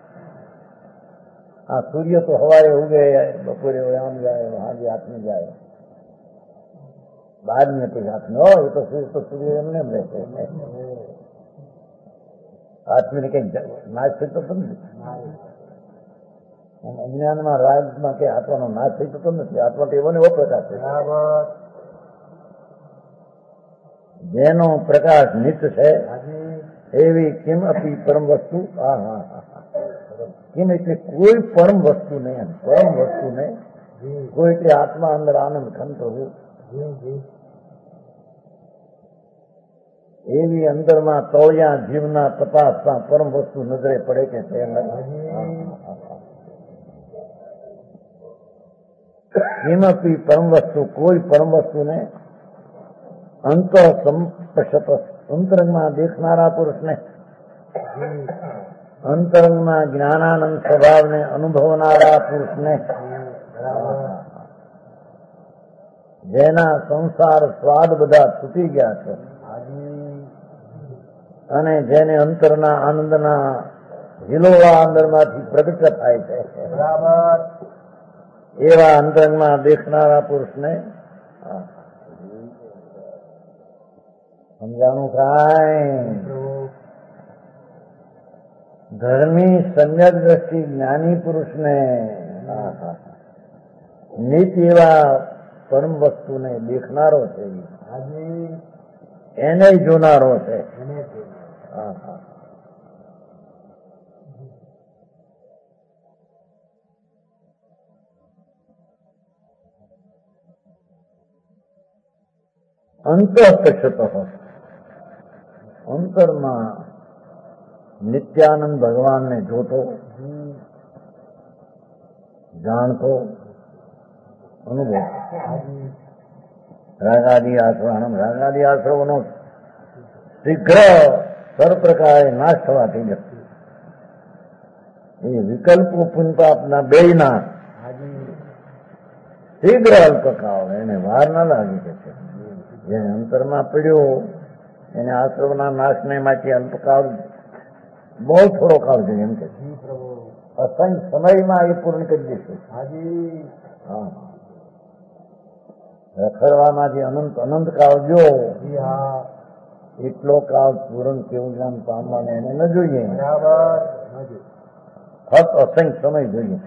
C: આ સૂર્ય તો હવાએ ઉગે બપોરે આમ જાય હાજે હાથમાં જાય બાદ में कोई हाथ में हो तो सूर्य एમને એમ રહેશે આત્મી ને કઈ નાશ થતો તો નથી. અજ્ઞાનમાં રાજમાં કે આત્માનો નાશ થઈ જતો નથી. આત્મા એવો ને એવો પ્રકાશ છે જેનો પ્રકાશ નિત્ય છે એવી કિમ અપી પરમ વસ્તુ કિમ એટલે કોઈ પરમ વસ્તુ નહીં પરમ વસ્તુ નહીં કોઈ એટલે આત્મા અંદર આનંદ ખંત હોવું એવી અંદરમાં તોળિયા જીવના તપાસમાં પરમ વસ્તુ નજરે પડે કે છે. કિમપી પરમ વસ્તુ કોઈ પરમ વસ્તુને અંત સંપશત અંતરંગમાં દેખનારા પુરુષને અંતરંગમાં જ્ઞાનાનંદ સ્વભાવને અનુભવનારા પુરુષને જેના સંસાર સ્વાદ બધા છૂટી ગયા છે અને જેને અંતરના આનંદના હિલોવા અંદરમાંથી પ્રગટ થાય છે બરાબર એવા અંતરંગમાં દેખનારા પુરુષને સમજાણું કાંઈ ધર્મી સમ્યક દ્રષ્ટિ જ્ઞાની પુરુષને નીતિ એવા પરમ વસ્તુને દેખનારો છે એને જોનારો છે. અંતઃપશ્યત અંતરમાં નિત્યાનંદ ભગવાનને જોતો જાણતો અનુભવ રાગાદી આશ્રવનો શીઘ્ર સર્વપ્રકારે નાશ થવાથી વ્યક્તિ એ વિકલ્પો પુનપાપના બેયના શીઘ્ર અલ્પકાળ એને વાર ન લાગી કે છે. જેને અંતરમાં પડ્યો એને આશ્રવના નાશને માટે અલ્પકાળ બહુ થોડો કાળ જોઈએ એમ કે અસંખ્ય સમયમાં એ પૂર્ણ કરી દેશે. રખડવામાં જે અનંત કાળ જો એટલો કાળ પૂરણ કેવું જ્ઞાન પામવાને એને ન જોઈએ ફક્ત અસંખ્ય સમય જોઈએ.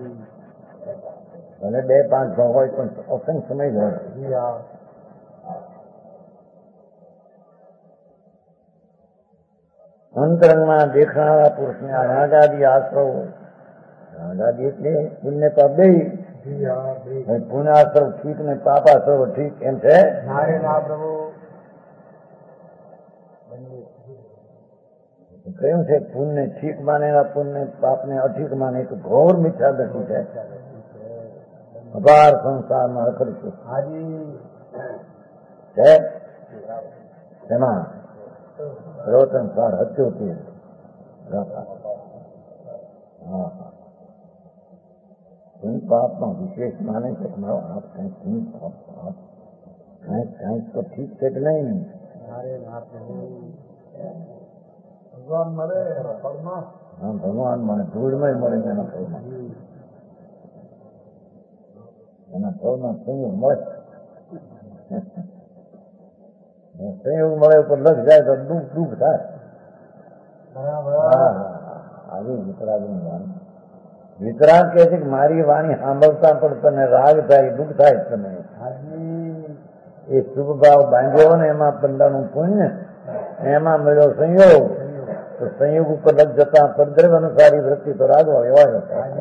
C: ભલે 2-5 ભાવ હોય પણ અસંખ્ય સમય જ હોય. અંતરંગમાં દેખનારા પુરુષને આ રાગાદી આશ્રવ રાગાદી એટલે પુણ્ય પાપ બે પુણ્યાશ્રવ ઠીક ને પાપાશ્રવ ઠીક એમ છે. કહ્યું છે પુણ્ય ઠીક માને પુણ્ય પાપને અઠીક માને તો ઘોર મિથ્યા દર્શી છે. અપાર સંસારમાં રખડશું છે તેમાં રોતન સાર હત્યોથી પાપમાં વિશેષ માને છે મારો આપ કંઈક તો ઠીક છે કે નહીં. ભગવાન મળે હા ભગવાન મળે ધૂળમાં મળે એના ફળમાં સંયોગ મળે સંયોગ મળે ઉપર લખ જાય તો દુઃખ થાય. આવી વિતરાગની વાણી વિતરાગ કહે છે કે મારી વાણી સાંભળતા પણ તને રાગ થાય દુઃખ થાય તમે એ શુભ ભાવ બાંધ્યો ને એમાં પંડાનું પુણ્ય એમાં મળ્યો સંયોગ તો સંયોગ ઉપર લગ જતા પરદ્રવ અનુસારી વૃત્તિ તો રાગ એવા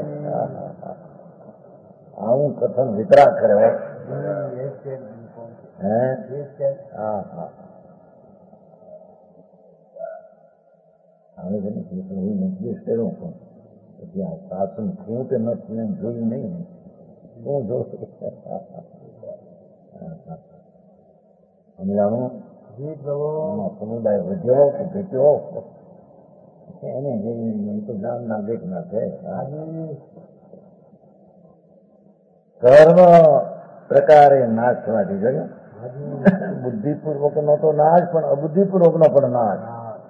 C: આવું કથન વિતરાગ કરે નિર્દેશ કર્યો પણ પછી આ શાસન થયું કે નથી જોયું નહીં શું જોશે સમજાણું સમુદાય વધ્યો કે ઘટ્યો એને જેવી તો જ્ઞાન ના દેખના છે. સર્વ પ્રકારે નાશ થવાથી જોયું બુદ્ધિપૂર્વક નો તો નાશ પણ અબુદ્ધિપૂર્વક નો પણ નાશ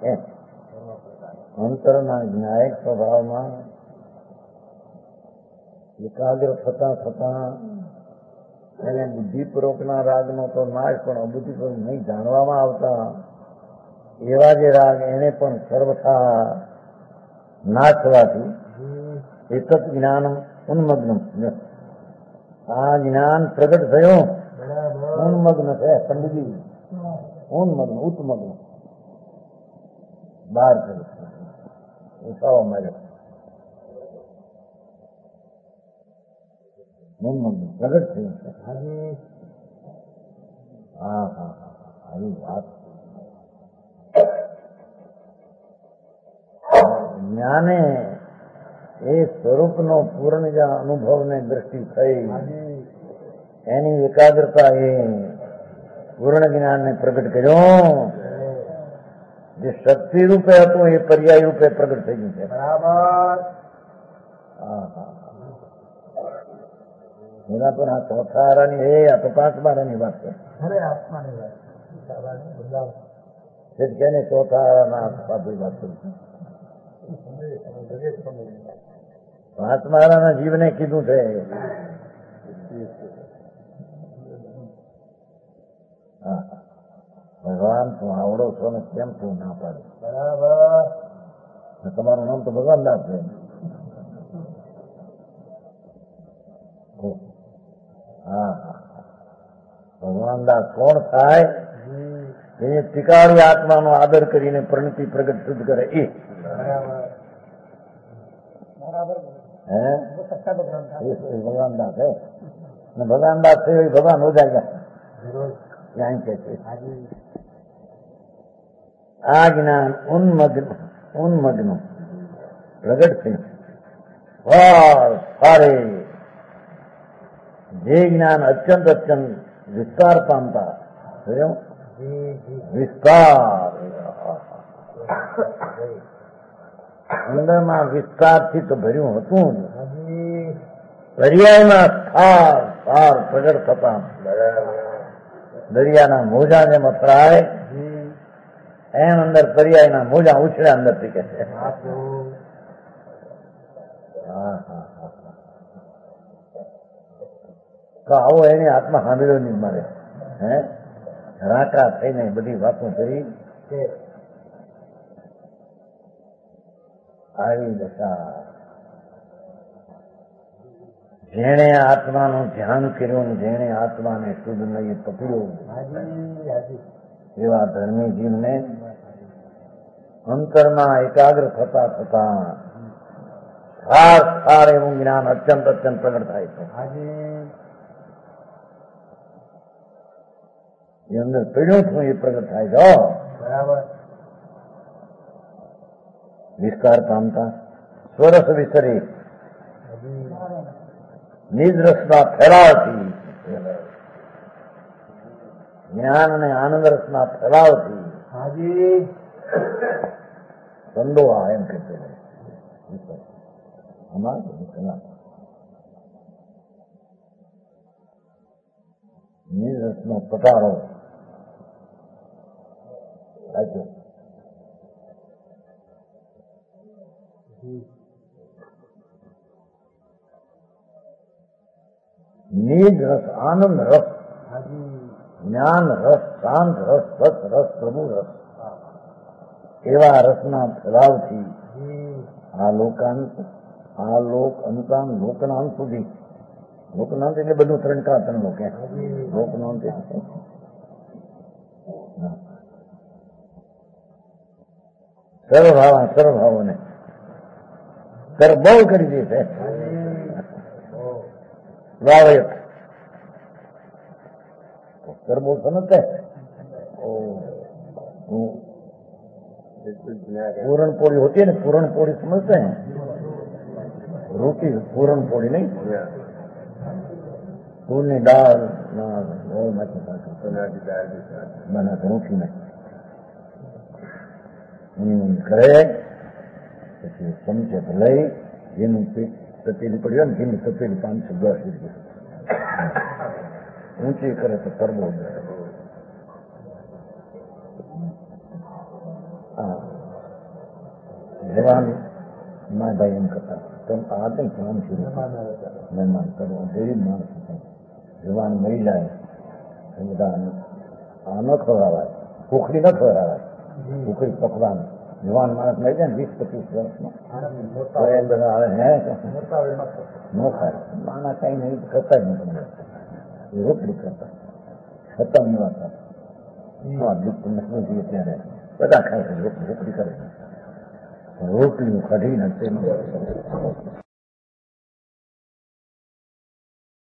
C: અંતરના ન્યાયિક સ્વભાવમાં એકાગ્ર થતા એને બુદ્ધિપૂર્વકના રાગનો તો નાશ પણ અબુદ્ધિપૂર્વક નહીં જાણવામાં આવતા એવા જે રાગ એને પણ સર્વથા નાશ થવાથી એક જ જ્ઞાન ઉન્મગ્ન આ જ્ઞાન પ્રગટ થયો ઉન્મગ્ન છે પંડિતજી ઉન્મગ્ન ઉત્મગ્ન બહાર થયું ઉઠાવો માર્યો ઉન્મગ્ન પ્રગટ થયું છે. હા આવી વાત જ્ઞાને એ સ્વરૂપનો પૂર્ણ અનુભવને દ્રષ્ટિ થઈ એની એકાગ્રતા એ પૂર્ણ જ્ઞાનને પ્રગટ કર્યો. જે શક્તિ રૂપે હતું એ પર્યાય રૂપે પ્રગટ થઈ ગયું છે. બરાબર એના પણ આ ચોથા આરાની આ તો 5 બારાની વાત છે. કે ને ચોથા સાધુ વાતું મહાત્મારાના જીવને કીધું છે. ભગવાન તું આવડો છો ને કેમ તું ના પાડે? બરાબર. તમારું નામ તો ભગવાન દાસ છે. હા, ભગવાન દાસ કોણ થાય? એ ટીકાળી આત્માનો આદર કરીને પ્રણતિ પ્રગટ શુદ્ધ કરે એ. ભગવાન દાસ હે ને ભગવાન દાસ છે ભગવાન હો જાય. यहाँ कहते આ જ્ઞાન ઉન્મગ્ન પ્રગટ થઈ સારે જે જ્ઞાન અત્યંત વિસ્તાર પામતા વિસ્તાર અંદરમાં વિસ્તારથી તો ભર્યું હતું દરિયામાં સાર પ્રગટ થતા દરિયાના મોજા જેમ અથડાય એમ અંદર દરિયાના મોજા ઉછળ્યા અંદરથી કે છે. તો આવો એને આત્મા સાંભળ્યો નહીં મારે. હે રાકા થઈને બધી વાતો કરી આવી દશા. જેણે આત્માનું ધ્યાન કર્યું જેણે આત્માને શુદ્ધ નહીં પકડ્યો એવા ધર્મી જીવને અંતરમાં એકાગ્ર થતા થતા સાર એવું જ્ઞાન અત્યંત પ્રગટ થાય છે. એ અંદર પીડ્યું છું એ પ્રગટ થાય છે. બરાબર. વિસ્તાર પામતા સ્વરસ વિસરી નિજ-રસના ફેલાવથી જ્ઞાન અને આનંદ રસના ફેલાવથી સંડોવા એમ કહેતો નિજ રસનો પટારો સાચો. નિજ રસ, આનંદ રસ, જ્ઞાન રસ, શાંત રસ, સત રસ, પ્રભુ રસ એવા રસના ફેલાવથી આ લોક અંતાન લોકનાંત સુધી. લોકનાંત એટલે બધું ત્રણ લોક. લોકનાંત સર્વભાવોને બહુ કરી દે છે. વાવયત કરબો સમજते पूरण पोड़ी होती है ना, पूरण पोड़ी समझते हैं? रोटी पूरण पोड़ी नहीं, तूर ने दाल बना रोटी में करे चमचे तो लई જેનું તપેલી પડ્યું ને જેની તપેલી 510 ઊંચી કરે તો કરબો. જવાન મારા ભાઈ એમ કરતા તેમ આ નહીં કામ શરૂ મહેમાન કરવો ગરીબ માણસ જવાન મરી જાય બધા આ ન ખવડાવાય, ભૂખડી ન ખવડાવાય, ભૂખડી પકવાનું. જવાન માણસ મરી જાય ને 20-25 વર્ષમાં ન ખાય માણા કઈ નહીં કરતા જ નથી. રોટલી કરતા ખતમ એવા નથી ત્યારે બધા ખાય છે રોટલી કરે. રોટલી કાઢીને